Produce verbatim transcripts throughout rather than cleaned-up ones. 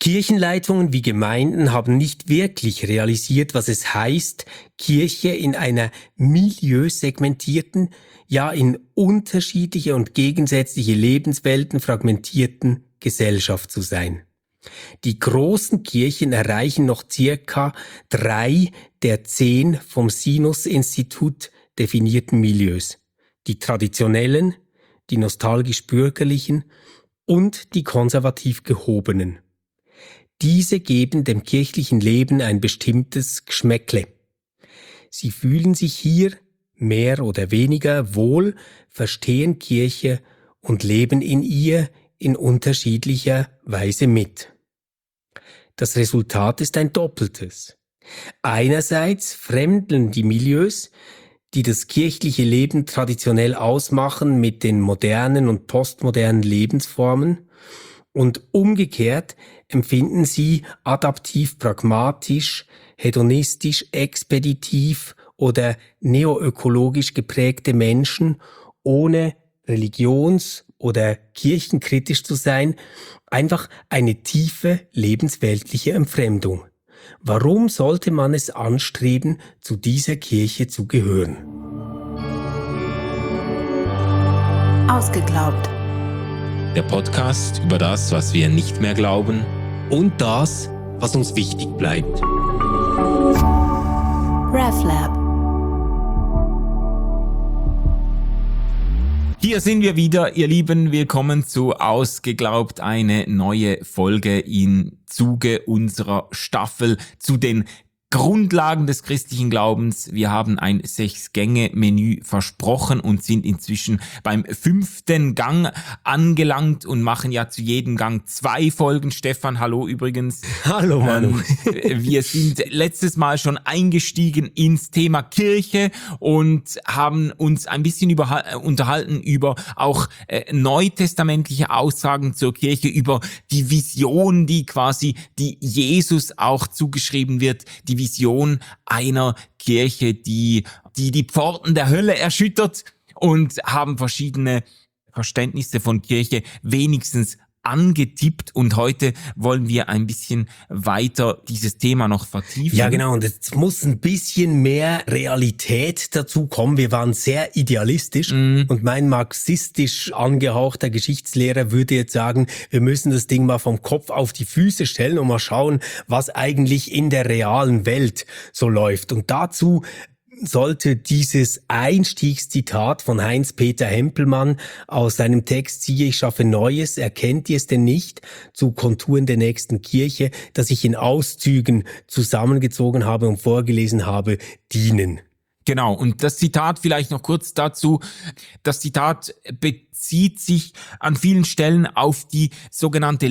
Kirchenleitungen wie Gemeinden haben nicht wirklich realisiert, was es heißt, Kirche in einer milieusegmentierten, ja in unterschiedliche und gegensätzliche Lebenswelten fragmentierten Gesellschaft zu sein. Die großen Kirchen erreichen noch circa drei der zehn vom Sinus-Institut definierten Milieus. Die traditionellen, die nostalgisch-bürgerlichen und die konservativ gehobenen. Diese geben dem kirchlichen Leben ein bestimmtes Geschmäckle. Sie fühlen sich hier mehr oder weniger wohl, verstehen Kirche und leben in ihr in unterschiedlicher Weise mit. Das Resultat ist ein doppeltes. Einerseits fremdeln die Milieus, die das kirchliche Leben traditionell ausmachen, mit den modernen und postmodernen Lebensformen, und umgekehrt empfinden sie adaptiv pragmatisch, hedonistisch expeditiv oder neoökologisch geprägte Menschen, ohne religions- oder kirchenkritisch zu sein, einfach eine tiefe lebensweltliche Entfremdung. Warum sollte man es anstreben, zu dieser Kirche zu gehören? Ausgeglaubt. Der Podcast über das, was wir nicht mehr glauben Und das, was uns wichtig bleibt. RefLab. Hier sind wir wieder, ihr Lieben. Willkommen zu Ausgeglaubt, eine neue Folge im Zuge unserer Staffel zu den Grundlagen des christlichen Glaubens. Wir haben ein Sechs-Gänge-Menü versprochen und sind inzwischen beim fünften Gang angelangt und machen ja zu jedem Gang zwei Folgen. Stefan, hallo übrigens. Hallo Manu. Ähm, wir sind letztes Mal schon eingestiegen ins Thema Kirche und haben uns ein bisschen über, unterhalten über auch äh, neutestamentliche Aussagen zur Kirche, über die Vision, die quasi die Jesus auch zugeschrieben wird, die Vision einer Kirche, die, die die Pforten der Hölle erschüttert, und haben verschiedene Verständnisse von Kirche wenigstens angetippt, und heute wollen wir ein bisschen weiter dieses Thema noch vertiefen. Ja, genau, und es muss ein bisschen mehr Realität dazu kommen. Wir waren sehr idealistisch mm. und mein marxistisch angehauchter Geschichtslehrer würde jetzt sagen, wir müssen das Ding mal vom Kopf auf die Füße stellen und mal schauen, was eigentlich in der realen Welt so läuft. Und dazu sollte dieses Einstiegszitat von Heinz-Peter Hempelmann aus seinem Text "Siehe, ich schaffe Neues, erkennt ihr es denn nicht?" zu Konturen der nächsten Kirche, das ich in Auszügen zusammengezogen habe und vorgelesen habe, dienen. Genau, und das Zitat vielleicht noch kurz dazu. Das Zitat bezieht sich an vielen Stellen auf die sogenannte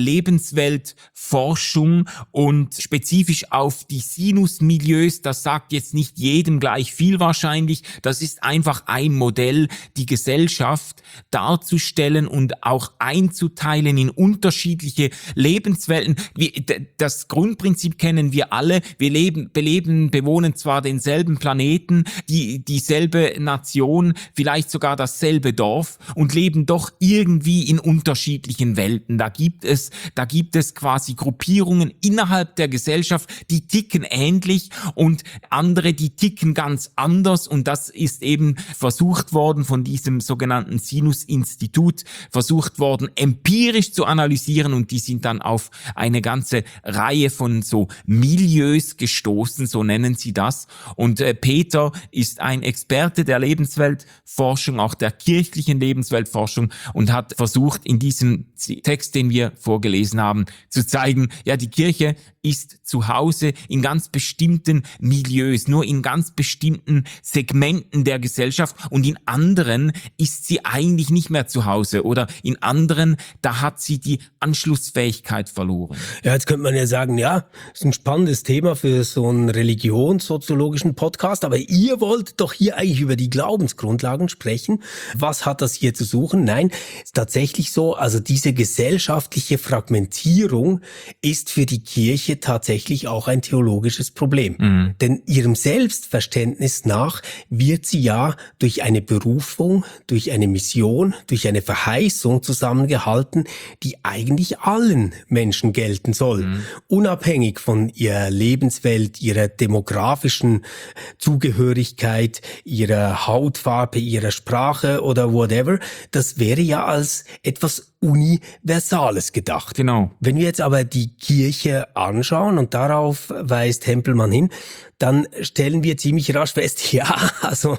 Lebensweltforschung und spezifisch auf die Sinusmilieus. Das sagt jetzt nicht jedem gleich viel wahrscheinlich. Das ist einfach ein Modell, die Gesellschaft darzustellen und auch einzuteilen in unterschiedliche Lebenswelten. Das Grundprinzip kennen wir alle. Wir leben, beleben, bewohnen zwar denselben Planeten, die dieselbe Nation, vielleicht sogar dasselbe Dorf, und leben doch irgendwie in unterschiedlichen Welten. Da gibt es, da gibt es quasi Gruppierungen innerhalb der Gesellschaft, die ticken ähnlich, und andere, die ticken ganz anders, und das ist eben versucht worden von diesem sogenannten Sinus-Institut, versucht worden empirisch zu analysieren, und die sind dann auf eine ganze Reihe von so Milieus gestoßen, so nennen sie das. Und äh, Peter ist ein Experte der Lebensweltforschung, auch der kirchlichen Lebensweltforschung, und hat versucht, in diesem Text, den wir vorgelesen haben, zu zeigen, ja, die Kirche ist zu Hause in ganz bestimmten Milieus, nur in ganz bestimmten Segmenten der Gesellschaft, und in anderen ist sie eigentlich nicht mehr zu Hause, oder in anderen, da hat sie die Anschlussfähigkeit verloren. Ja, jetzt könnte man ja sagen, ja, ist ein spannendes Thema für so einen religionssoziologischen Podcast, aber ihr wollt doch hier eigentlich über die Glaubensgrundlagen sprechen. Was hat das hier zu suchen? Nein, ist tatsächlich so, also diese diese gesellschaftliche Fragmentierung ist für die Kirche tatsächlich auch ein theologisches Problem. Mhm. Denn ihrem Selbstverständnis nach wird sie ja durch eine Berufung, durch eine Mission, durch eine Verheißung zusammengehalten, die eigentlich allen Menschen gelten soll. Mhm. Unabhängig von ihrer Lebenswelt, ihrer demografischen Zugehörigkeit, ihrer Hautfarbe, ihrer Sprache oder whatever. Das wäre ja als etwas Universales gedacht. Genau. Wenn wir jetzt aber die Kirche anschauen, und darauf weist Hempelmann hin, dann stellen wir ziemlich rasch fest, ja, also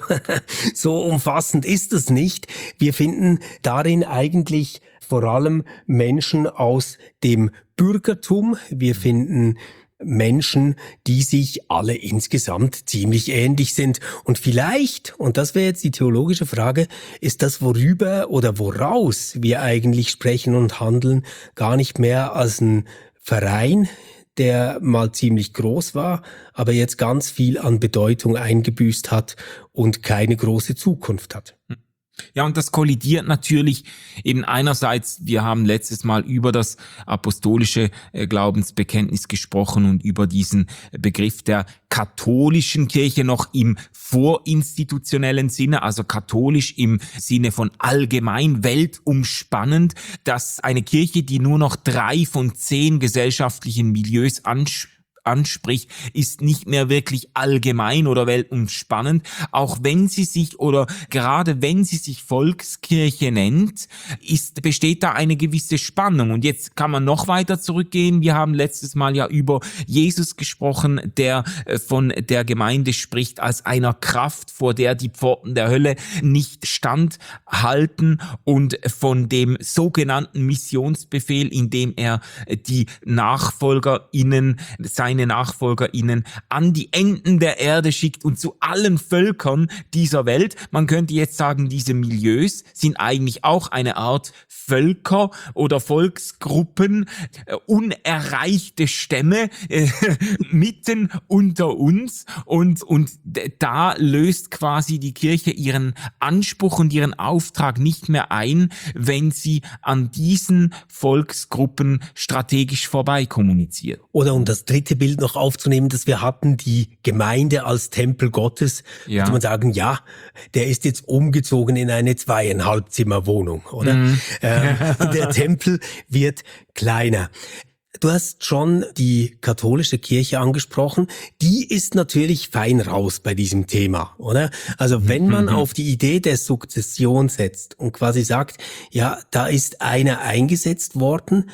so umfassend ist es nicht. Wir finden darin eigentlich vor allem Menschen aus dem Bürgertum. Wir finden Menschen, die sich alle insgesamt ziemlich ähnlich sind. Und vielleicht, und das wäre jetzt die theologische Frage, ist das, worüber oder woraus wir eigentlich sprechen und handeln, gar nicht mehr als ein Verein, der mal ziemlich groß war, aber jetzt ganz viel an Bedeutung eingebüßt hat und keine große Zukunft hat. Ja, und das kollidiert natürlich eben einerseits, wir haben letztes Mal über das apostolische Glaubensbekenntnis gesprochen und über diesen Begriff der katholischen Kirche noch im vorinstitutionellen Sinne, also katholisch im Sinne von allgemein weltumspannend, dass eine Kirche, die nur noch drei von zehn gesellschaftlichen Milieus anspricht, anspricht, ist nicht mehr wirklich allgemein oder weltumspannend, auch wenn sie sich oder gerade wenn sie sich Volkskirche nennt, ist, besteht da eine gewisse Spannung. Und jetzt kann man noch weiter zurückgehen. Wir haben letztes Mal ja über Jesus gesprochen, der von der Gemeinde spricht als einer Kraft, vor der die Pforten der Hölle nicht standhalten, und von dem sogenannten Missionsbefehl, in dem er die NachfolgerInnen, seine NachfolgerInnen an die Enden der Erde schickt und zu allen Völkern dieser Welt. Man könnte jetzt sagen, diese Milieus sind eigentlich auch eine Art Völker oder Volksgruppen, äh, unerreichte Stämme äh, mitten unter uns, und und da löst quasi die Kirche ihren Anspruch und ihren Auftrag nicht mehr ein, wenn sie an diesen Volksgruppen strategisch vorbei kommuniziert. Oder um das dritte Bild noch aufzunehmen, dass wir hatten, die Gemeinde als Tempel Gottes, ja, könnte man sagen, ja, der ist jetzt umgezogen in eine zweieinhalb Zimmer Wohnung, oder? Mhm. Ähm, der Tempel wird kleiner. Du hast schon die katholische Kirche angesprochen. Die ist natürlich fein raus bei diesem Thema, oder? Also wenn man mhm. auf die Idee der Sukzession setzt und quasi sagt, ja, da ist einer eingesetzt worden,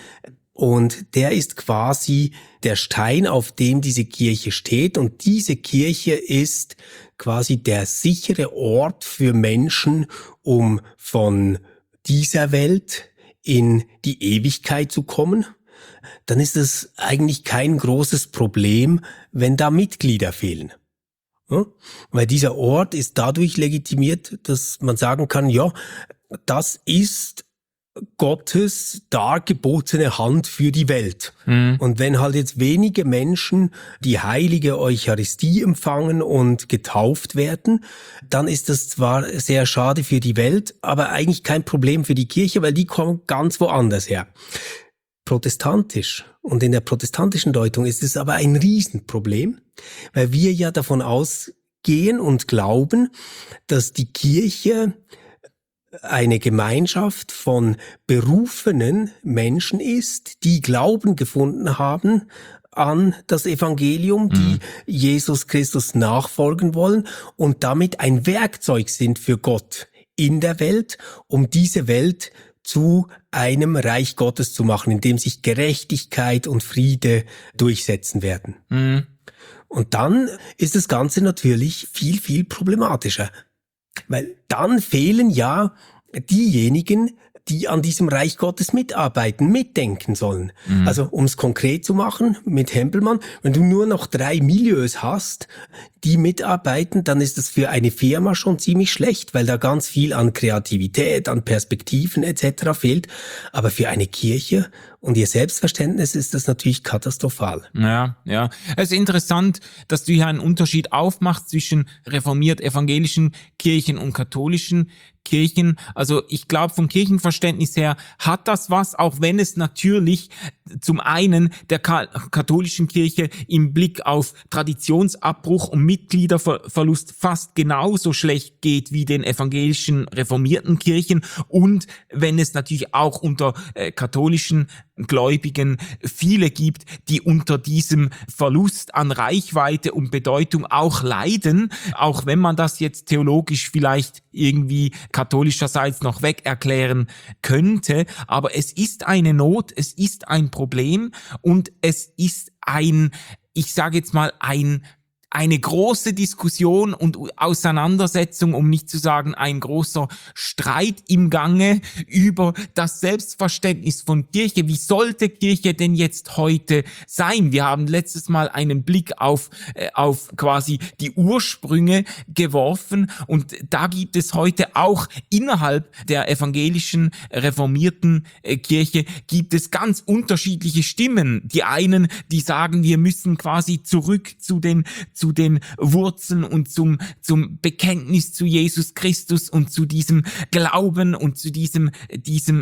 und der ist quasi der Stein, auf dem diese Kirche steht. Und diese Kirche ist quasi der sichere Ort für Menschen, um von dieser Welt in die Ewigkeit zu kommen. Dann ist es eigentlich kein großes Problem, wenn da Mitglieder fehlen. Ja? Weil dieser Ort ist dadurch legitimiert, dass man sagen kann, ja, das ist Gottes dargebotene Hand für die Welt. Mhm. Und wenn halt jetzt wenige Menschen die heilige Eucharistie empfangen und getauft werden, dann ist das zwar sehr schade für die Welt, aber eigentlich kein Problem für die Kirche, weil die kommen ganz woanders her. Protestantisch und in der protestantischen Deutung ist es aber ein Riesenproblem, weil wir ja davon ausgehen und glauben, dass die Kirche eine Gemeinschaft von berufenen Menschen ist, die Glauben gefunden haben an das Evangelium, die mhm. Jesus Christus nachfolgen wollen und damit ein Werkzeug sind für Gott in der Welt, um diese Welt zu einem Reich Gottes zu machen, in dem sich Gerechtigkeit und Friede durchsetzen werden. Mhm. Und dann ist das Ganze natürlich viel, viel problematischer. Weil dann fehlen ja diejenigen, die an diesem Reich Gottes mitarbeiten, mitdenken sollen. Mhm. Also um es konkret zu machen mit Hempelmann, wenn du nur noch drei Milieus hast, die mitarbeiten, dann ist das für eine Firma schon ziemlich schlecht, weil da ganz viel an Kreativität, an Perspektiven et cetera fehlt. Aber für eine Kirche und ihr Selbstverständnis ist das natürlich katastrophal. Ja, ja. Es ist interessant, dass du hier einen Unterschied aufmachst zwischen reformiert-evangelischen Kirchen und katholischen Kirchen, also ich glaube vom Kirchenverständnis her hat das was, auch wenn es natürlich zum einen der katholischen Kirche im Blick auf Traditionsabbruch und Mitgliederverlust fast genauso schlecht geht wie den evangelischen reformierten Kirchen und wenn es natürlich auch unter äh, katholischen Gläubigen viele gibt, die unter diesem Verlust an Reichweite und Bedeutung auch leiden, auch wenn man das jetzt theologisch vielleicht irgendwie katholischerseits noch weg erklären könnte, aber es ist eine Not, es ist ein Problem und es ist ein, ich sage jetzt mal, ein eine große Diskussion und Auseinandersetzung, um nicht zu sagen ein großer Streit im Gange über das Selbstverständnis von Kirche. Wie sollte Kirche denn jetzt heute sein? Wir haben letztes Mal einen Blick auf, äh, auf quasi die Ursprünge geworfen und da gibt es heute auch innerhalb der evangelischen reformierten äh, Kirche gibt es ganz unterschiedliche Stimmen. Die einen, die sagen, wir müssen quasi zurück zu den zu den Wurzeln und zum, zum Bekenntnis zu Jesus Christus und zu diesem Glauben und zu diesem, diesem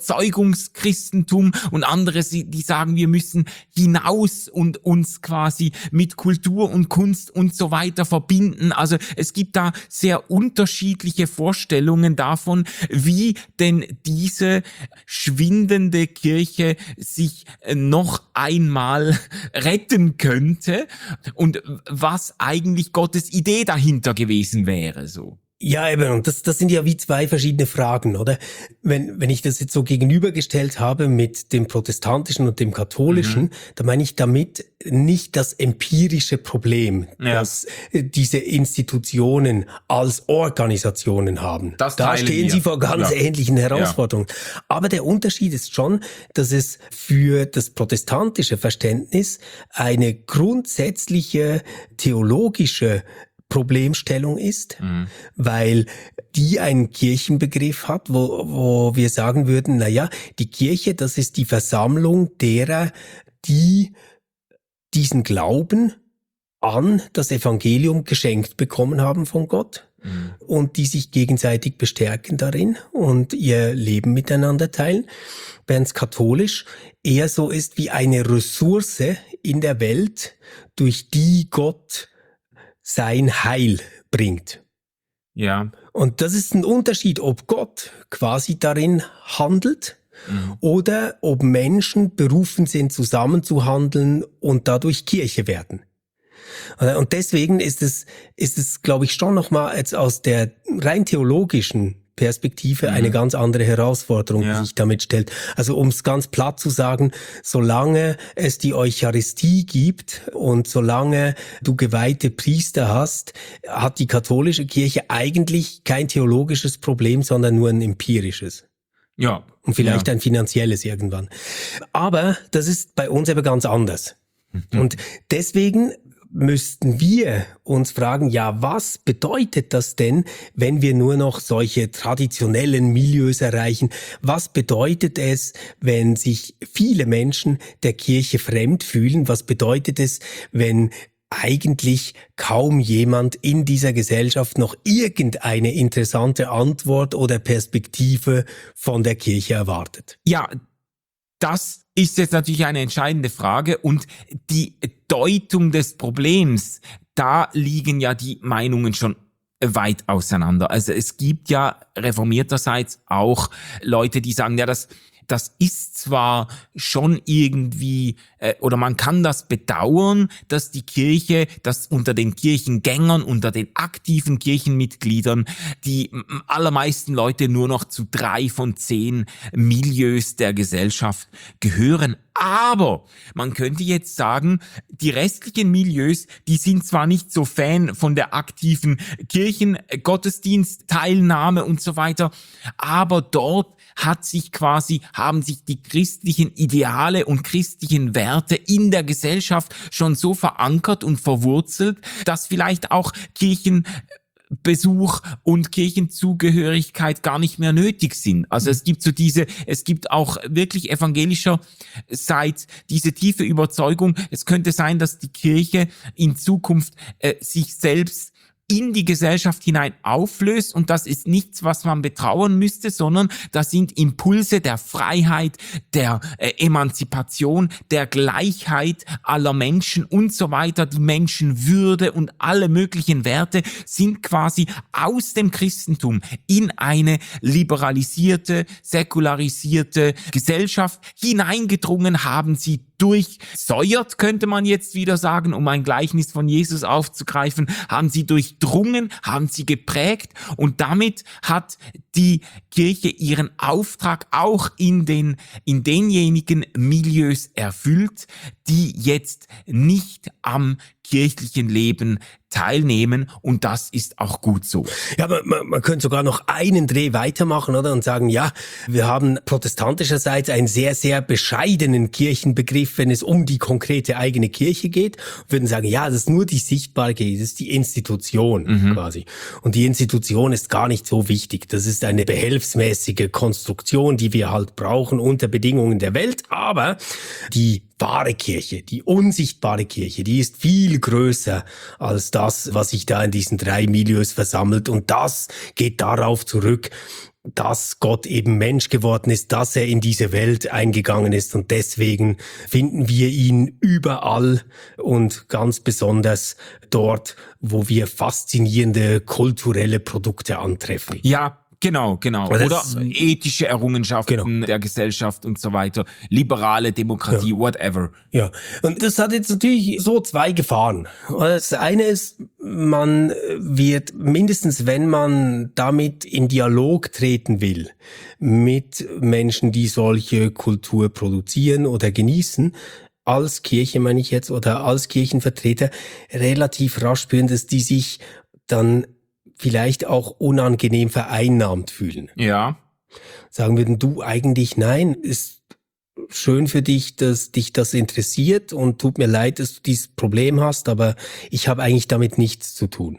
Überzeugungschristentum und andere, die sagen, wir müssen hinaus und uns quasi mit Kultur und Kunst und so weiter verbinden. Also es gibt da sehr unterschiedliche Vorstellungen davon, wie denn diese schwindende Kirche sich noch einmal retten könnte und was eigentlich Gottes Idee dahinter gewesen wäre, so. Ja, eben, und das, das sind ja wie zwei verschiedene Fragen, oder? Wenn, wenn ich das jetzt so gegenübergestellt habe mit dem Protestantischen und dem Katholischen, mhm. dann meine ich damit nicht das empirische Problem, ja. dass diese Institutionen als Organisationen haben. Das da stehen wir. sie vor ganz ja. ähnlichen Herausforderungen. Ja. Aber der Unterschied ist schon, dass es für das protestantische Verständnis eine grundsätzliche theologische Problemstellung ist, mhm. weil die einen Kirchenbegriff hat, wo, wo wir sagen würden, na ja, die Kirche, das ist die Versammlung derer, die diesen Glauben an das Evangelium geschenkt bekommen haben von Gott mhm. und die sich gegenseitig bestärken darin und ihr Leben miteinander teilen. Während es katholisch eher so ist wie eine Ressource in der Welt, durch die Gott sein Heil bringt. Ja. Und das ist ein Unterschied, ob Gott quasi darin handelt mhm. oder ob Menschen berufen sind, zusammenzuhandeln und dadurch Kirche werden. Und deswegen ist es, ist es, glaube ich, schon nochmal jetzt aus der rein theologischen Perspektive mhm. eine ganz andere Herausforderung, ja. die sich damit stellt. Also um es ganz platt zu sagen, solange es die Eucharistie gibt und solange du geweihte Priester hast, hat die katholische Kirche eigentlich kein theologisches Problem, sondern nur ein empirisches. Ja. Und vielleicht ja. ein finanzielles irgendwann. Aber das ist bei uns aber ganz anders. Mhm. Und deswegen müssten wir uns fragen, ja, was bedeutet das denn, wenn wir nur noch solche traditionellen Milieus erreichen? Was bedeutet es, wenn sich viele Menschen der Kirche fremd fühlen? Was bedeutet es, wenn eigentlich kaum jemand in dieser Gesellschaft noch irgendeine interessante Antwort oder Perspektive von der Kirche erwartet? Ja, das ist jetzt natürlich eine entscheidende Frage und die Deutung des Problems, da liegen ja die Meinungen schon weit auseinander. Also es gibt ja reformierterseits auch Leute, die sagen, ja, das Das ist zwar schon irgendwie, äh, oder man kann das bedauern, dass die Kirche, dass unter den Kirchengängern, unter den aktiven Kirchenmitgliedern die m- allermeisten Leute nur noch zu drei von zehn Milieus der Gesellschaft gehören. Aber man könnte jetzt sagen, die restlichen Milieus, die sind zwar nicht so Fan von der aktiven Kirchengottesdienstteilnahme und so weiter, aber dort hat sich quasi, haben sich die christlichen Ideale und christlichen Werte in der Gesellschaft schon so verankert und verwurzelt, dass vielleicht auch Kirchenbesuch und Kirchenzugehörigkeit gar nicht mehr nötig sind. Also es gibt so diese, es gibt auch wirklich evangelischerseits diese tiefe Überzeugung, es könnte sein, dass die Kirche in Zukunft äh, sich selbst in die Gesellschaft hinein auflöst, und das ist nichts, was man betrauern müsste, sondern das sind Impulse der Freiheit, der äh, Emanzipation, der Gleichheit aller Menschen und so weiter. Die Menschenwürde und alle möglichen Werte sind quasi aus dem Christentum in eine liberalisierte, säkularisierte Gesellschaft hineingedrungen, haben sie durchsäuert, könnte man jetzt wieder sagen, um ein Gleichnis von Jesus aufzugreifen, haben sie durchdrungen, haben sie geprägt, und damit hat die Kirche ihren Auftrag auch in den, in denjenigen Milieus erfüllt, die jetzt nicht am kirchlichen Leben teilnehmen, und das ist auch gut so. Ja, aber man, man könnte sogar noch einen Dreh weitermachen, oder? Und sagen, ja, wir haben protestantischerseits einen sehr, sehr bescheidenen Kirchenbegriff, wenn es um die konkrete eigene Kirche geht. Und würden sagen, ja, das ist nur die sichtbare Kirche, das ist die Institution mhm. quasi. Und die Institution ist gar nicht so wichtig. Das ist eine behelfsmäßige Konstruktion, die wir halt brauchen unter Bedingungen der Welt. Aber die wahre Kirche, die unsichtbare Kirche, die ist viel größer als das, was sich da in diesen drei Milieus versammelt. Und das geht darauf zurück, dass Gott eben Mensch geworden ist, dass er in diese Welt eingegangen ist. Und deswegen finden wir ihn überall und ganz besonders dort, wo wir faszinierende kulturelle Produkte antreffen. Ja, Genau, genau. Oder das, ethische Errungenschaften genau. der Gesellschaft und so weiter. Liberale Demokratie, ja. whatever. Ja, und das hat jetzt natürlich so zwei Gefahren. Das eine ist, man wird mindestens, wenn man damit in Dialog treten will mit Menschen, die solche Kultur produzieren oder genießen, als Kirche meine ich jetzt, oder als Kirchenvertreter, relativ rasch spüren, dass die sich dann vielleicht auch unangenehm vereinnahmt fühlen. Ja. Sagen würden, du eigentlich nein, ist schön für dich, dass dich das interessiert und tut mir leid, dass du dieses Problem hast, aber ich habe eigentlich damit nichts zu tun.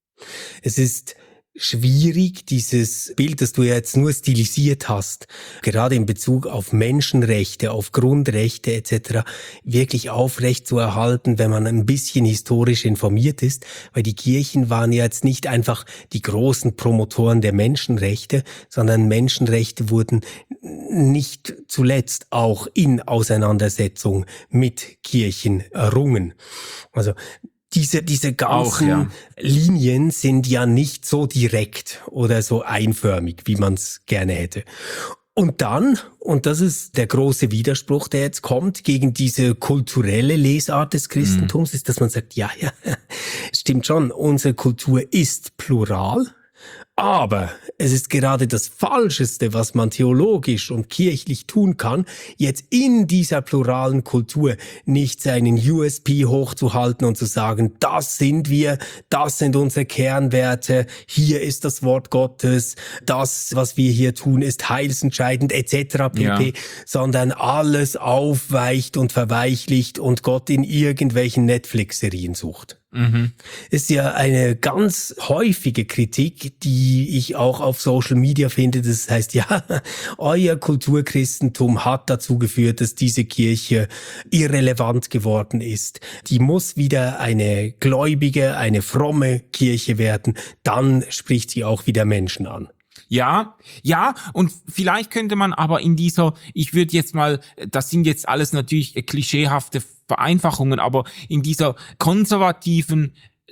Es ist schwierig, dieses Bild, das du jetzt nur stilisiert hast, gerade in Bezug auf Menschenrechte, auf Grundrechte et cetera, wirklich aufrecht zu erhalten, wenn man ein bisschen historisch informiert ist, weil die Kirchen waren ja jetzt nicht einfach die großen Promotoren der Menschenrechte, sondern Menschenrechte wurden nicht zuletzt auch in Auseinandersetzung mit Kirchen errungen. Also Diese, diese ganzen Auch, ja. Linien sind ja nicht so direkt oder so einförmig, wie man es gerne hätte. Und dann, und das ist der große Widerspruch, der jetzt kommt gegen diese kulturelle Lesart des Christentums, mhm. ist, dass man sagt, ja, ja, stimmt schon, unsere Kultur ist plural. Aber es ist gerade das Falscheste, was man theologisch und kirchlich tun kann, jetzt in dieser pluralen Kultur nicht seinen U S P hochzuhalten und zu sagen, das sind wir, das sind unsere Kernwerte, hier ist das Wort Gottes, das, was wir hier tun, ist heilsentscheidend et cetera pp., ja. sondern alles aufweicht und verweichlicht und Gott in irgendwelchen Netflix-Serien sucht. Mhm. Ist ja eine ganz häufige Kritik, die ich auch auf Social Media finde. Das heißt, ja, euer Kulturchristentum hat dazu geführt, dass diese Kirche irrelevant geworden ist. Die muss wieder eine gläubige, eine fromme Kirche werden. Dann spricht sie auch wieder Menschen an. Ja, ja, und vielleicht könnte man aber in dieser, ich würde jetzt mal, das sind jetzt alles natürlich klischeehafte Vereinfachungen, aber in dieser konservativen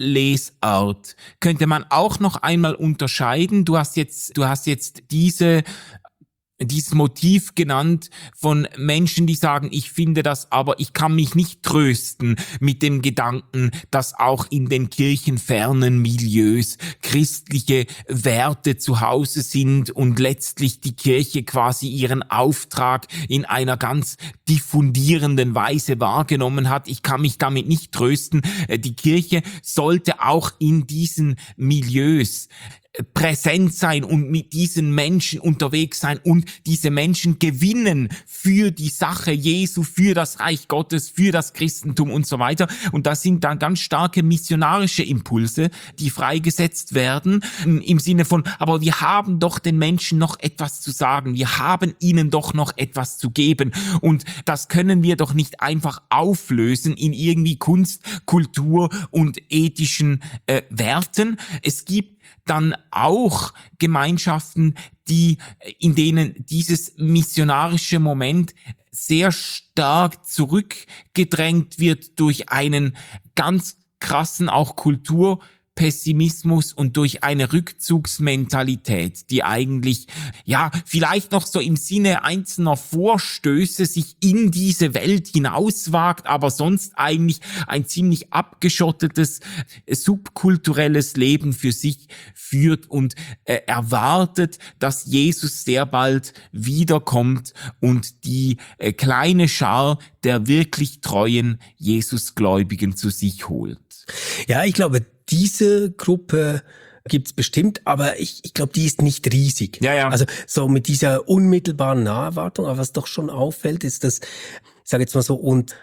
Lesart könnte man auch noch einmal unterscheiden. Du hast jetzt, du hast jetzt diese dieses Motiv genannt von Menschen, die sagen, ich finde das, aber ich kann mich nicht trösten mit dem Gedanken, dass auch in den kirchenfernen Milieus christliche Werte zu Hause sind und letztlich die Kirche quasi ihren Auftrag in einer ganz diffundierenden Weise wahrgenommen hat. Ich kann mich damit nicht trösten. Die Kirche sollte auch in diesen Milieus präsent sein und mit diesen Menschen unterwegs sein und diese Menschen gewinnen für die Sache Jesu, für das Reich Gottes, für das Christentum und so weiter. Und das sind dann ganz starke missionarische Impulse, die freigesetzt werden im Sinne von, aber wir haben doch den Menschen noch etwas zu sagen, wir haben ihnen doch noch etwas zu geben und das können wir doch nicht einfach auflösen in irgendwie Kunst, Kultur und ethischen äh, Werten. Es gibt dann auch Gemeinschaften, die, in denen dieses missionarische Moment sehr stark zurückgedrängt wird durch einen ganz krassen auch Kulturpessimismus und durch eine Rückzugsmentalität, die eigentlich, ja, vielleicht noch so im Sinne einzelner Vorstöße sich in diese Welt hinauswagt, aber sonst eigentlich ein ziemlich abgeschottetes, subkulturelles Leben für sich führt und äh, erwartet, dass Jesus sehr bald wiederkommt und die äh, kleine Schar der wirklich treuen Jesusgläubigen zu sich holt. Ja, ich glaube, diese Gruppe gibt's bestimmt, aber ich, ich glaube, die ist nicht riesig. Ja, ja. Also so mit dieser unmittelbaren Naherwartung, aber was doch schon auffällt, ist, dass, ich sage jetzt mal so, und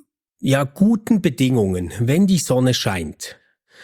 ja, guten Bedingungen, wenn die Sonne scheint,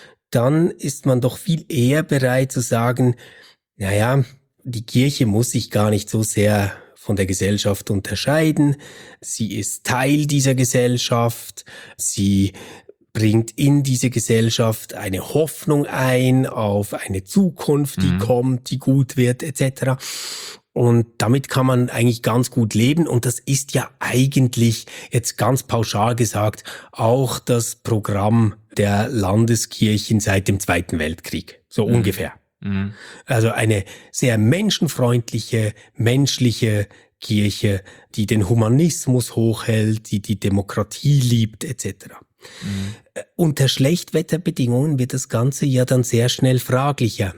dann ist man doch viel eher bereit zu sagen, naja, die Kirche muss sich gar nicht so sehr von der Gesellschaft unterscheiden. Sie ist Teil dieser Gesellschaft. Sie bringt in diese Gesellschaft eine Hoffnung ein auf eine Zukunft, die mhm. kommt, die gut wird, et cetera. Und damit kann man eigentlich ganz gut leben. Und das ist ja eigentlich, jetzt ganz pauschal gesagt, auch das Programm der Landeskirchen seit dem Zweiten Weltkrieg. So mhm. ungefähr. Mhm. Also eine sehr menschenfreundliche, menschliche Kirche, die den Humanismus hochhält, die die Demokratie liebt, et cetera. Mhm. Unter Schlechtwetterbedingungen wird das Ganze ja dann sehr schnell fraglicher.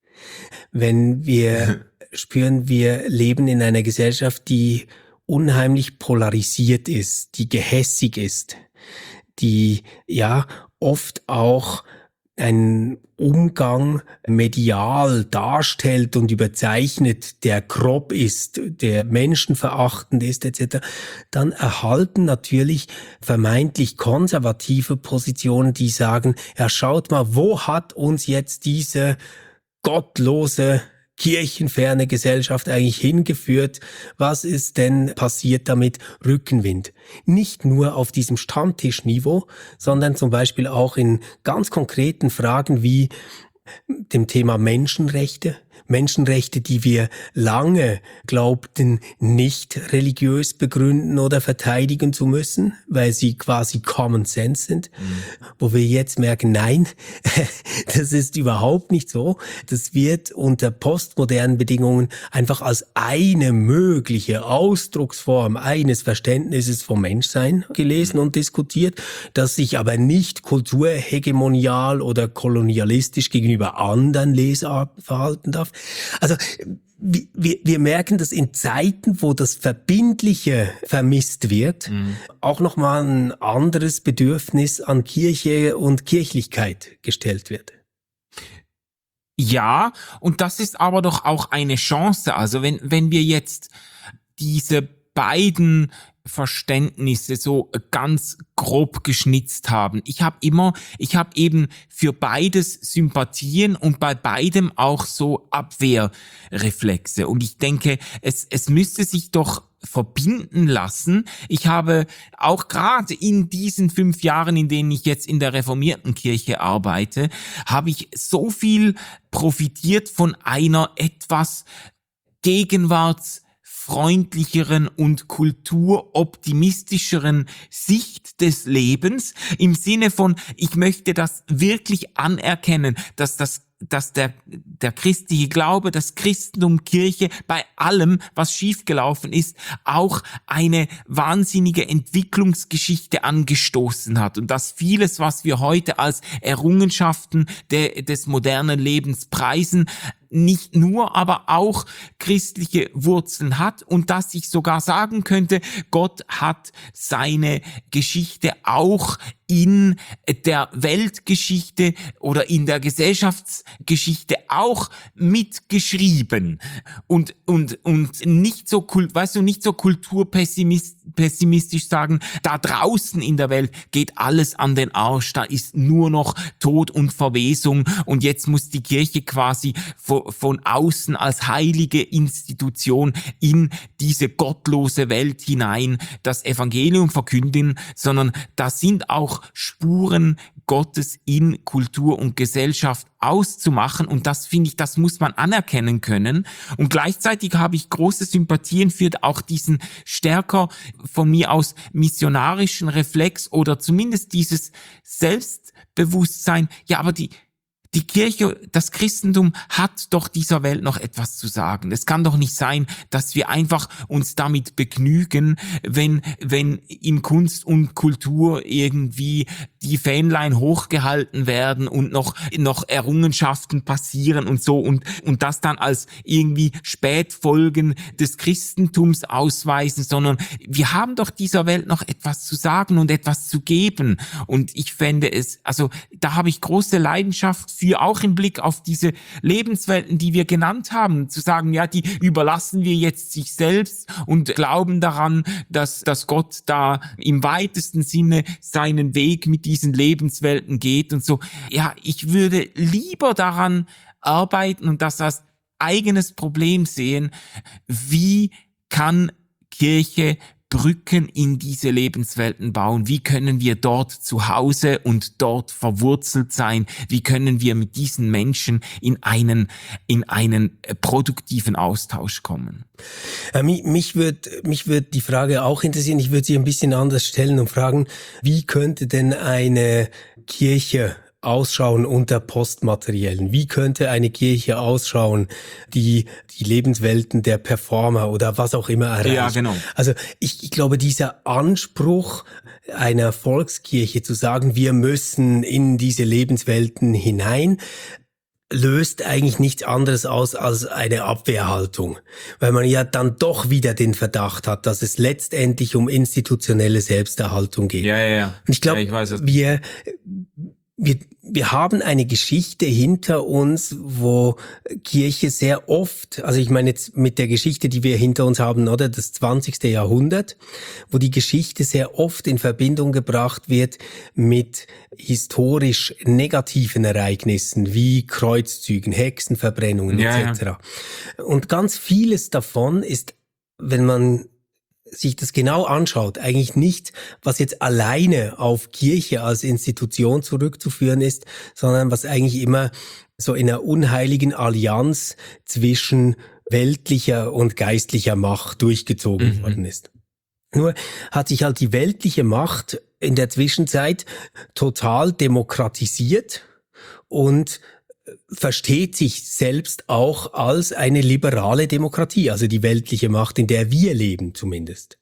Wenn wir spüren, wir leben in einer Gesellschaft, die unheimlich polarisiert ist, die gehässig ist, die ja oft auch einen Umgang medial darstellt und überzeichnet, der grob ist, der menschenverachtend ist, et cetera, dann erhalten natürlich vermeintlich konservative Positionen, die sagen, ja, schaut mal, wo hat uns jetzt diese gottlose, kirchenferne Gesellschaft eigentlich hingeführt? Was ist denn passiert damit? Rückenwind. Nicht nur auf diesem Stammtischniveau, sondern zum Beispiel auch in ganz konkreten Fragen wie dem Thema Menschenrechte. Menschenrechte, die wir lange glaubten, nicht religiös begründen oder verteidigen zu müssen, weil sie quasi Common Sense sind, mhm. wo wir jetzt merken, nein, das ist überhaupt nicht so. Das wird unter postmodernen Bedingungen einfach als eine mögliche Ausdrucksform eines Verständnisses vom Menschsein gelesen und diskutiert, das sich aber nicht kulturhegemonial oder kolonialistisch gegenüber anderen Lesarten verhalten darf. Also wir, wir merken, dass in Zeiten, wo das Verbindliche vermisst wird, mhm. auch nochmal ein anderes Bedürfnis an Kirche und Kirchlichkeit gestellt wird. Ja, und das ist aber doch auch eine Chance. Also wenn, wenn wir jetzt diese beiden Verständnisse so ganz grob geschnitzt haben. Ich habe immer, ich habe eben für beides Sympathien und bei beidem auch so Abwehrreflexe. Und ich denke, es, es müsste sich doch verbinden lassen. Ich habe auch gerade in diesen fünf Jahren, in denen ich jetzt in der reformierten Kirche arbeite, habe ich so viel profitiert von einer etwas Gegenwarts freundlicheren und kulturoptimistischeren Sicht des Lebens im Sinne von, ich möchte das wirklich anerkennen, dass das dass der, der christliche Glaube, das Christentum, Kirche bei allem, was schiefgelaufen ist, auch eine wahnsinnige Entwicklungsgeschichte angestoßen hat und dass vieles, was wir heute als Errungenschaften de, des modernen Lebens preisen, nicht nur, aber auch christliche Wurzeln hat und dass ich sogar sagen könnte, Gott hat seine Geschichte auch in der Weltgeschichte oder in der Gesellschaftsgeschichte auch mitgeschrieben und und und nicht so kult, weißt du, nicht so kulturpessimistisch sagen, da draußen in der Welt geht alles an den Arsch, da ist nur noch Tod und Verwesung und jetzt muss die Kirche quasi von, von außen als heilige Institution in diese gottlose Welt hinein das Evangelium verkünden, sondern da sind auch Spuren Gottes in Kultur und Gesellschaft auszumachen und das finde ich, das muss man anerkennen können und gleichzeitig habe ich große Sympathien für auch diesen stärker von mir aus missionarischen Reflex oder zumindest dieses Selbstbewusstsein, ja, aber die Die Kirche, das Christentum hat doch dieser Welt noch etwas zu sagen. Es kann doch nicht sein, dass wir einfach uns damit begnügen, wenn, wenn in Kunst und Kultur irgendwie die Fähnlein hochgehalten werden und noch, noch Errungenschaften passieren und so und, und das dann als irgendwie Spätfolgen des Christentums ausweisen, sondern wir haben doch dieser Welt noch etwas zu sagen und etwas zu geben. Und ich fände es, also da habe ich große Leidenschaft für, auch im Blick auf diese Lebenswelten, die wir genannt haben, zu sagen, ja, die überlassen wir jetzt sich selbst und glauben daran, dass, dass Gott da im weitesten Sinne seinen Weg mit diesen Lebenswelten geht und so. Ja, ich würde lieber daran arbeiten und das als eigenes Problem sehen, wie kann Kirche Brücken in diese Lebenswelten bauen? Wie können wir dort zu Hause und dort verwurzelt sein? Wie können wir mit diesen Menschen in einen, in einen produktiven Austausch kommen? Äh, mich mich würde mich würd die Frage auch interessieren. Ich würde sie ein bisschen anders stellen und fragen, wie könnte denn eine Kirche ausschauen unter Postmateriellen? Wie könnte eine Kirche ausschauen, die die Lebenswelten der Performer oder was auch immer erreicht? Ja, genau. Also ich, ich glaube, dieser Anspruch einer Volkskirche zu sagen, wir müssen in diese Lebenswelten hinein, löst eigentlich nichts anderes aus als eine Abwehrhaltung, weil man ja dann doch wieder den Verdacht hat, dass es letztendlich um institutionelle Selbsterhaltung geht. Ja, ja, ja. Und ich glaube, ja, ich weiß, wir Wir, wir haben eine Geschichte hinter uns, wo Kirche sehr oft, also ich meine jetzt mit der Geschichte, die wir hinter uns haben, oder das zwanzigste Jahrhundert, wo die Geschichte sehr oft in Verbindung gebracht wird mit historisch negativen Ereignissen wie Kreuzzügen, Hexenverbrennungen ja, et cetera. Ja. Und ganz vieles davon ist, wenn man sich das genau anschaut, eigentlich nicht, was jetzt alleine auf Kirche als Institution zurückzuführen ist, sondern was eigentlich immer so in einer unheiligen Allianz zwischen weltlicher und geistlicher Macht durchgezogen mhm. worden ist. Nur hat sich halt die weltliche Macht in der Zwischenzeit total demokratisiert und versteht sich selbst auch als eine liberale Demokratie, also die weltliche Macht, in der wir leben zumindest.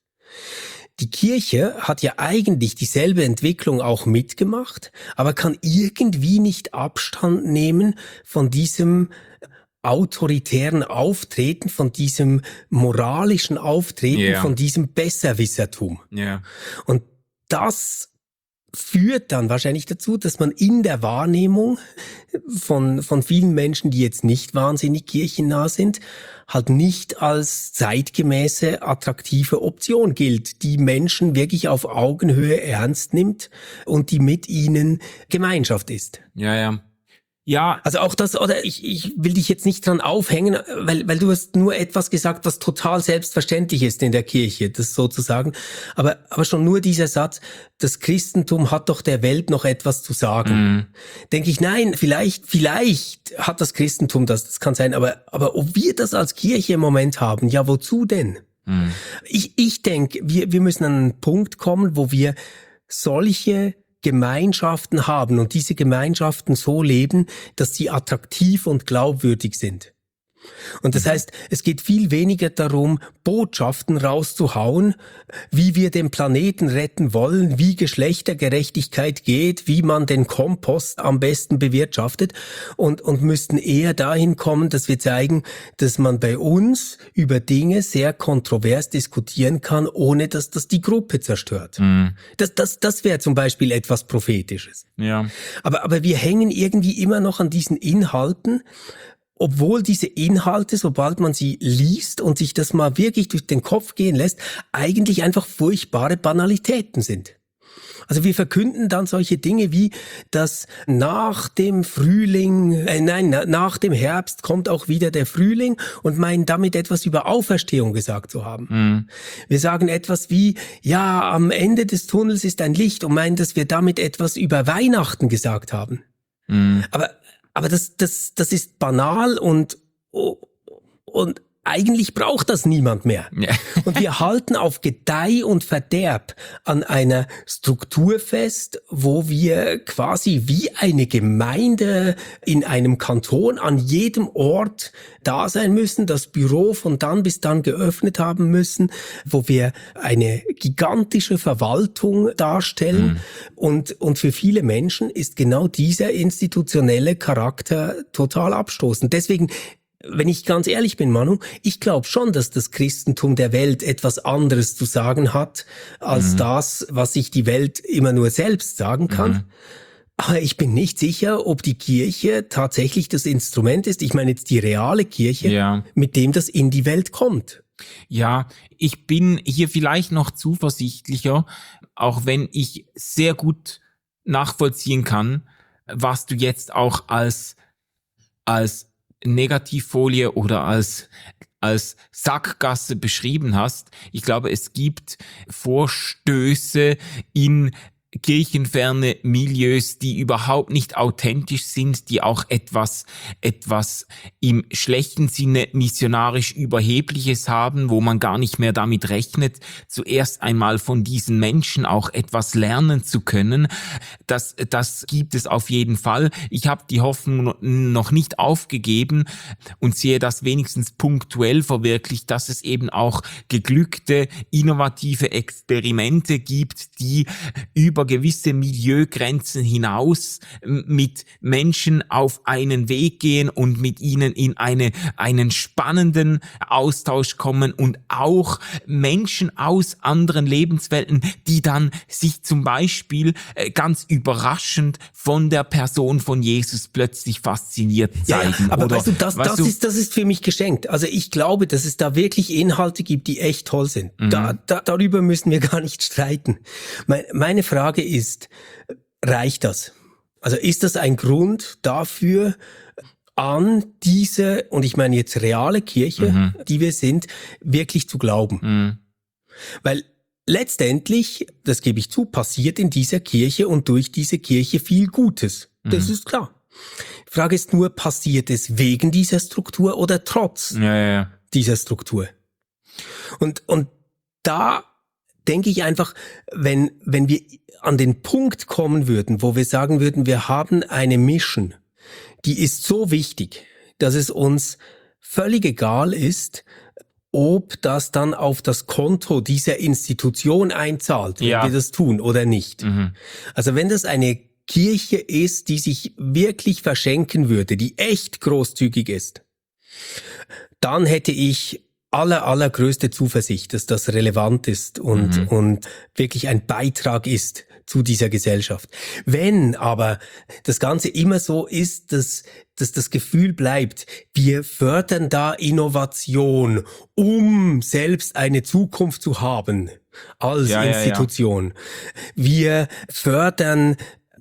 Die Kirche hat ja eigentlich dieselbe Entwicklung auch mitgemacht, aber kann irgendwie nicht Abstand nehmen von diesem autoritären Auftreten, von diesem moralischen Auftreten, yeah. von diesem Besserwissertum. Yeah. Und das führt dann wahrscheinlich dazu, dass man in der Wahrnehmung von von vielen Menschen, die jetzt nicht wahnsinnig kirchennah sind, halt nicht als zeitgemäße, attraktive Option gilt, die Menschen wirklich auf Augenhöhe ernst nimmt und die mit ihnen Gemeinschaft ist. Ja, ja. Ja. Also auch das, oder ich, ich will dich jetzt nicht dran aufhängen, weil, weil du hast nur etwas gesagt, was total selbstverständlich ist in der Kirche, das sozusagen. Aber, aber schon nur dieser Satz, das Christentum hat doch der Welt noch etwas zu sagen. Mhm. Denke ich, nein, vielleicht, vielleicht hat das Christentum das, das kann sein, aber, aber ob wir das als Kirche im Moment haben, ja, wozu denn? Mhm. Ich, ich denke, wir, wir müssen an einen Punkt kommen, wo wir solche Gemeinschaften haben und diese Gemeinschaften so leben, dass sie attraktiv und glaubwürdig sind. Und das heißt, es geht viel weniger darum, Botschaften rauszuhauen, wie wir den Planeten retten wollen, wie Geschlechtergerechtigkeit geht, wie man den Kompost am besten bewirtschaftet und, und müssten eher dahin kommen, dass wir zeigen, dass man bei uns über Dinge sehr kontrovers diskutieren kann, ohne dass das die Gruppe zerstört. Mhm. Das, das, das wäre zum Beispiel etwas Prophetisches. Ja. Aber, aber wir hängen irgendwie immer noch an diesen Inhalten, obwohl diese Inhalte, sobald man sie liest und sich das mal wirklich durch den Kopf gehen lässt, eigentlich einfach furchtbare Banalitäten sind. Also wir verkünden dann solche Dinge wie, dass nach dem Frühling, äh, nein, nach dem Herbst kommt auch wieder der Frühling und meinen damit etwas über Auferstehung gesagt zu haben. Mhm. Wir sagen etwas wie, ja, am Ende des Tunnels ist ein Licht und meinen, dass wir damit etwas über Weihnachten gesagt haben. Mhm. Aber, aber das, das, das ist banal und, und eigentlich braucht das niemand mehr. Ja. Und wir halten auf Gedeih und Verderb an einer Struktur fest, wo wir quasi wie eine Gemeinde in einem Kanton an jedem Ort da sein müssen, das Büro von dann bis dann geöffnet haben müssen, wo wir eine gigantische Verwaltung darstellen. Mhm. Und, und für viele Menschen ist genau dieser institutionelle Charakter total abstoßend. Deswegen, wenn ich ganz ehrlich bin, Manu, ich glaube schon, dass das Christentum der Welt etwas anderes zu sagen hat, als mhm. das, was sich die Welt immer nur selbst sagen kann. Mhm. Aber ich bin nicht sicher, ob die Kirche tatsächlich das Instrument ist, ich meine jetzt die reale Kirche, ja. mit dem das in die Welt kommt. Ja, ich bin hier vielleicht noch zuversichtlicher, auch wenn ich sehr gut nachvollziehen kann, was du jetzt auch als, als Negativfolie oder als als Sackgasse beschrieben hast. Ich glaube, es gibt Vorstöße in kirchenferne Milieus, die überhaupt nicht authentisch sind, die auch etwas etwas im schlechten Sinne missionarisch Überhebliches haben, wo man gar nicht mehr damit rechnet, zuerst einmal von diesen Menschen auch etwas lernen zu können. Das das gibt es auf jeden Fall. Ich habe die Hoffnung noch nicht aufgegeben und sehe das wenigstens punktuell verwirklicht, dass es eben auch geglückte, innovative Experimente gibt, die über gewisse Milieugrenzen hinaus mit Menschen auf einen Weg gehen und mit ihnen in eine einen spannenden Austausch kommen und auch Menschen aus anderen Lebenswelten, die dann sich zum Beispiel ganz überraschend von der Person von Jesus plötzlich fasziniert zeigen. Ja, aber Oder, weißt du, das, weißt das, du, ist, das ist für mich geschenkt. Also ich glaube, dass es da wirklich Inhalte gibt, die echt toll sind. Mhm. Da, da, darüber müssen wir gar nicht streiten. Meine Frage ist, reicht das? Also ist das ein Grund dafür, an diese, und ich meine jetzt reale Kirche, mhm. die wir sind, wirklich zu glauben? Mhm. Weil letztendlich, das gebe ich zu, passiert in dieser Kirche und durch diese Kirche viel Gutes. Mhm. Das ist klar. Die Frage ist nur, passiert es wegen dieser Struktur oder trotz ja, ja, ja. dieser Struktur? Und, und da denke ich einfach, wenn, wenn wir an den Punkt kommen würden, wo wir sagen würden, wir haben eine Mission, die ist so wichtig, dass es uns völlig egal ist, ob das dann auf das Konto dieser Institution einzahlt, wenn ja. wir das tun oder nicht. Mhm. Also wenn das eine Kirche ist, die sich wirklich verschenken würde, die echt großzügig ist, dann hätte ich aller, allergrößte Zuversicht, dass das relevant ist und, mhm. und wirklich ein Beitrag ist zu dieser Gesellschaft. Wenn aber das Ganze immer so ist, dass, dass das Gefühl bleibt, wir fördern da Innovation, um selbst eine Zukunft zu haben als ja, Institution. Ja, ja. Wir fördern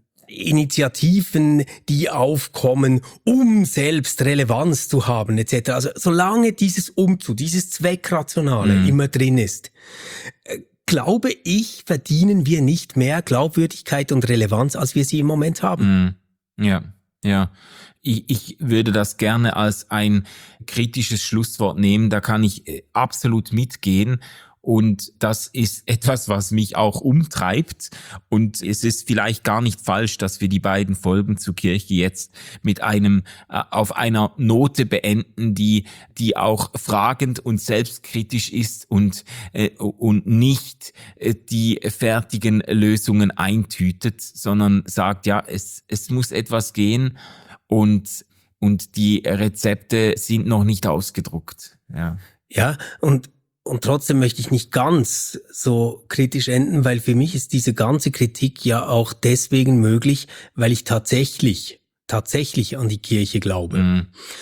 Initiativen, die aufkommen, um selbst Relevanz zu haben, et cetera. Also solange dieses Umzu, dieses Zweckrationale mhm. immer drin ist, äh, glaube ich, verdienen wir nicht mehr Glaubwürdigkeit und Relevanz, als wir sie im Moment haben. Mhm. Ja, ja. Ich, ich würde das gerne als ein kritisches Schlusswort nehmen. Da kann ich äh, absolut mitgehen. Und das ist etwas, was mich auch umtreibt. Und es ist vielleicht gar nicht falsch, dass wir die beiden Folgen zur Kirche jetzt mit einem äh, auf einer Note beenden, die die auch fragend und selbstkritisch ist und äh, und nicht äh, die fertigen Lösungen eintütet, sondern sagt, ja, es es muss etwas gehen und und die Rezepte sind noch nicht ausgedruckt. Ja. Ja, und Und trotzdem möchte ich nicht ganz so kritisch enden, weil für mich ist diese ganze Kritik ja auch deswegen möglich, weil ich tatsächlich, tatsächlich an die Kirche glaube. Mhm.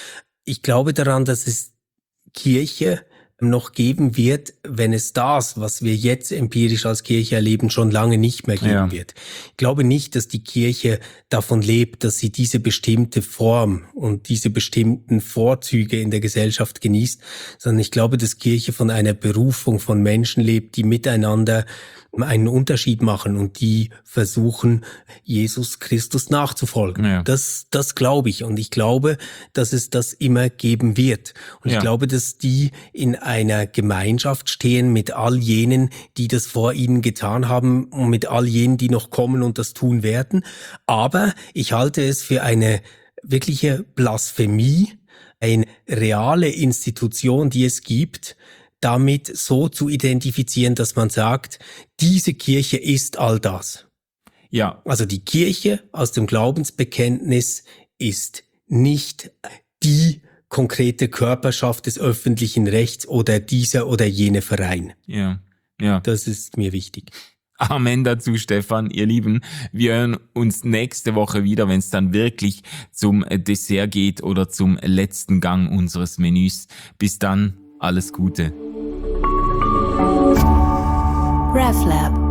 Ich glaube daran, dass es Kirche noch geben wird, wenn es das, was wir jetzt empirisch als Kirche erleben, schon lange nicht mehr geben Ja. wird. Ich glaube nicht, dass die Kirche davon lebt, dass sie diese bestimmte Form und diese bestimmten Vorzüge in der Gesellschaft genießt, sondern ich glaube, dass Kirche von einer Berufung von Menschen lebt, die miteinander einen Unterschied machen und die versuchen, Jesus Christus nachzufolgen. Ja. Das, das glaube ich. Und ich glaube, dass es das immer geben wird. Und Ja. ich glaube, dass die in einer Gemeinschaft stehen mit all jenen, die das vor ihnen getan haben und mit all jenen, die noch kommen und das tun werden. Aber ich halte es für eine wirkliche Blasphemie, eine reale Institution, die es gibt, damit so zu identifizieren, dass man sagt, diese Kirche ist all das. Ja, Also die Kirche aus dem Glaubensbekenntnis ist nicht die konkrete Körperschaft des öffentlichen Rechts oder dieser oder jene Verein. ja, ja. Das ist mir wichtig. Amen dazu, Stefan. Ihr Lieben, wir hören uns nächste Woche wieder, wenn es dann wirklich zum Dessert geht oder zum letzten Gang unseres Menüs. Bis dann, alles Gute. RefLab